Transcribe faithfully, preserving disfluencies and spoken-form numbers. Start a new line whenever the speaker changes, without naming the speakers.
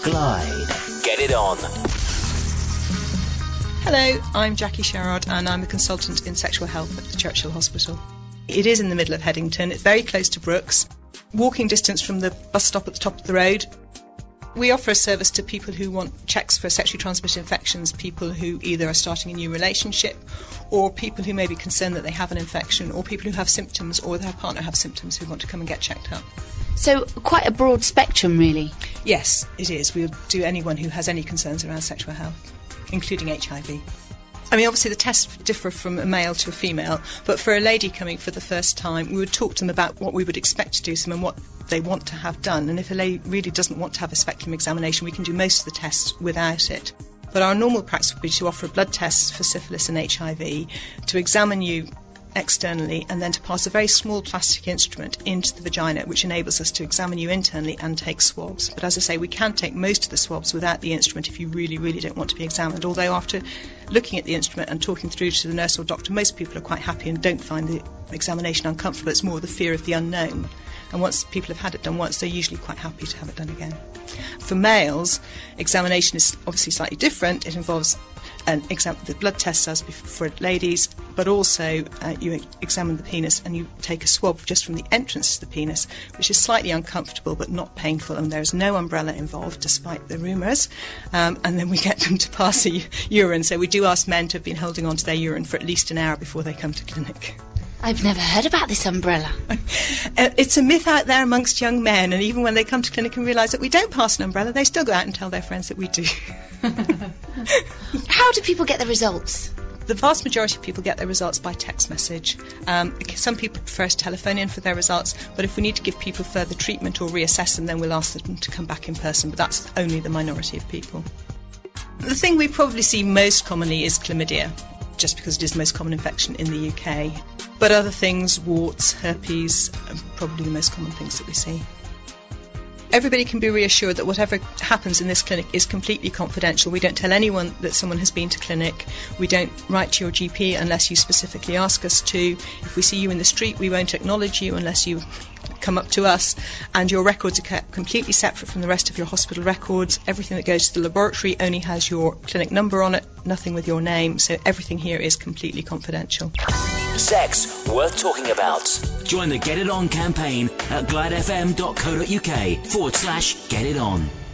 Glide. Get it on.
Hello, I'm Jackie Sherrod and I'm a consultant in sexual health at the Churchill Hospital. It is in the middle of Headington. It's very close to Brooks. Walking distance from the bus stop at the top of the road. We offer a service to people who want checks for sexually transmitted infections, people who either are starting a new relationship or people who may be concerned that they have an infection, or people who have symptoms or their partner have symptoms who want to come and get checked up.
So quite a broad spectrum, really.
Yes, it is. We'll do anyone who has any concerns around sexual health, including H I V. I mean, obviously the tests differ from a male to a female, but for a lady coming for the first time, we would talk to them about what we would expect to do to them and what they want to have done. And if a lady really doesn't want to have a speculum examination, we can do most of the tests without it. But our normal practice would be to offer a blood test for syphilis and H I V, to examine you externally, and then to pass a very small plastic instrument into the vagina, which enables us to examine you internally and take swabs. But as I say, we can take most of the swabs without the instrument if you really, really don't want to be examined. Although after looking at the instrument and talking through to the nurse or doctor, most people are quite happy and don't find the examination uncomfortable. It's more the fear of the unknown. And once people have had it done once, they're usually quite happy to have it done again. For males, examination is obviously slightly different. It involves an exam- the blood test as for ladies, but also uh, you examine the penis and you take a swab just from the entrance to the penis, which is slightly uncomfortable but not painful, and there's no umbrella involved despite the rumours. Um, and then we get them to pass a u- urine. So we do ask men to have been holding on to their urine for at least an hour before they come to clinic.
I've never heard about this umbrella.
It's a myth out there amongst young men, and even when they come to clinic and realise that we don't pass an umbrella, they still go out and tell their friends that we do.
How do people get the results?
The vast majority of people get their results by text message. Um, some people prefer to telephone in for their results, but if we need to give people further treatment or reassess them, then we'll ask them to come back in person, but that's only the minority of people. The thing we probably see most commonly is chlamydia, just because it is the most common infection in the U K. But other things, warts, herpes, are probably the most common things that we see. Everybody can be reassured that whatever happens in this clinic is completely confidential. We don't tell anyone that someone has been to clinic. We don't write to your G P unless you specifically ask us to. If we see you in the street, we won't acknowledge you unless you come up to us. And your records are kept completely separate from the rest of your hospital records. Everything that goes to the laboratory only has your clinic number on it, nothing with your name. So everything here is completely confidential.
Sex worth talking about. Join the Get It On campaign at glidefm.co.uk forward slash get it on.